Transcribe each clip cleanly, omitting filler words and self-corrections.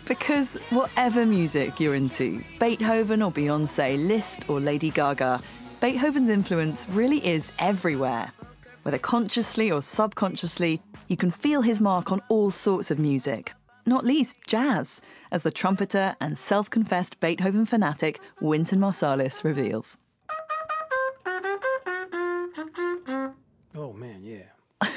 Because whatever music you're into, Beethoven or Beyoncé, Liszt or Lady Gaga, Beethoven's influence really is everywhere. Whether consciously or subconsciously, you can feel his mark on all sorts of music, not least jazz, as the trumpeter and self-confessed Beethoven fanatic Wynton Marsalis reveals. Oh, man, yeah.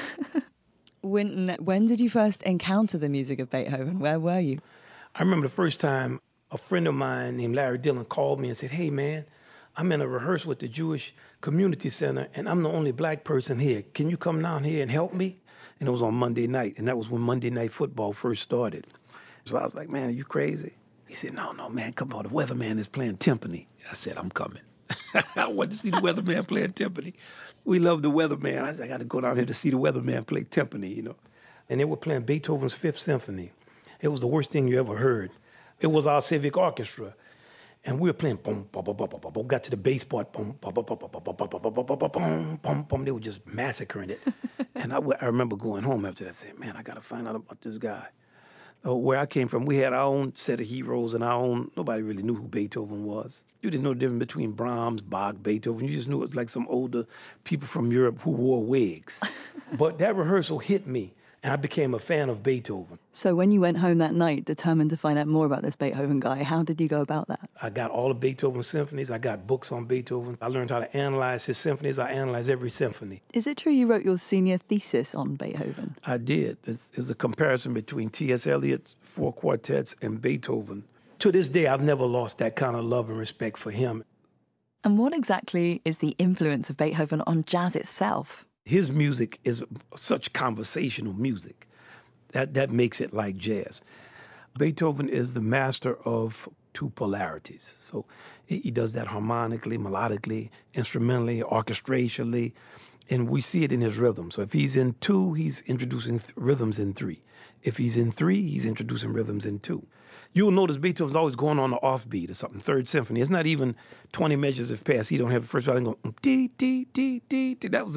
Wynton, when did you first encounter the music of Beethoven? Where were you? I remember the first time a friend of mine named Larry Dillon called me and said, "Hey, man, I'm in a rehearsal at the Jewish Community Center, and I'm the only black person here. Can you come down here and help me?" And it was on Monday night, and that was when Monday Night Football first started. So I was like, "Man, are you crazy?" He said, "No, man, come on. The Weatherman is playing timpani." I said, "I'm coming." I wanted to see the Weatherman playing timpani. We love the Weatherman. I said, "I got to go down here to see the Weatherman play timpani, you know." And they were playing Beethoven's Fifth Symphony. It was the worst thing you ever heard. It was our civic orchestra. And we were playing, boom, boom, boom, boom, boom, boom, got to the bass part, boom, boom, boom, boom, boom, boom, boom, boom, boom, boom, boom. They were just massacring it. And I remember going home after that saying, "Man, I got to find out about this guy." Where I came from, we had our own set of heroes and nobody really knew who Beethoven was. You didn't know the difference between Brahms, Bach, Beethoven. You just knew it was like some older people from Europe who wore wigs. But that rehearsal hit me, and I became a fan of Beethoven. So when you went home that night, determined to find out more about this Beethoven guy, how did you go about that? I got all of Beethoven's symphonies. I got books on Beethoven. I learned how to analyze his symphonies. I analyzed every symphony. Is it true you wrote your senior thesis on Beethoven? I did. It was a comparison between T.S. Eliot's four quartets and Beethoven. To this day, I've never lost that kind of love and respect for him. And what exactly is the influence of Beethoven on jazz itself? His music is such conversational music. That makes it like jazz. Beethoven is the master of two polarities. So he does that harmonically, melodically, instrumentally, orchestrationally, and we see it in his rhythm. So if he's in two, he's introducing rhythms in three. If he's in three, he's introducing rhythms in two. You'll notice Beethoven's always going on the offbeat or something. Third Symphony. It's not even 20 measures have passed. He don't have the first one. Go dee dee dee dee. That's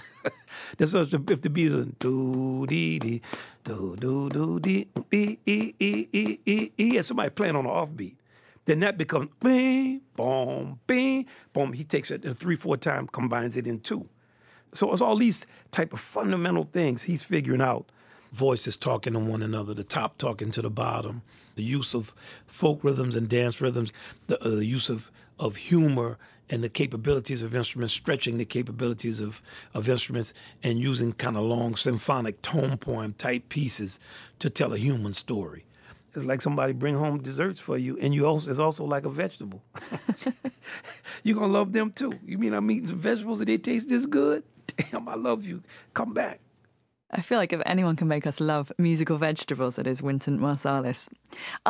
if the beat is do dee dee do do do dee e e e e e e. Has somebody playing on the offbeat. Then that becomes bing boom bing boom. He takes it in 3-4 times, combines it in two. So it's all these type of fundamental things he's figuring out. Voices talking to one another, the top talking to the bottom, the use of folk rhythms and dance rhythms, the use of humor and the capabilities of instruments, stretching the capabilities of instruments and using kind of long symphonic tone poem type pieces to tell a human story. It's like somebody bring home desserts for you, and it's also like a vegetable. You're going to love them too. You mean I'm eating some vegetables and they taste this good? Damn, I love you. Come back. I feel like if anyone can make us love musical vegetables, it is Wynton Marsalis.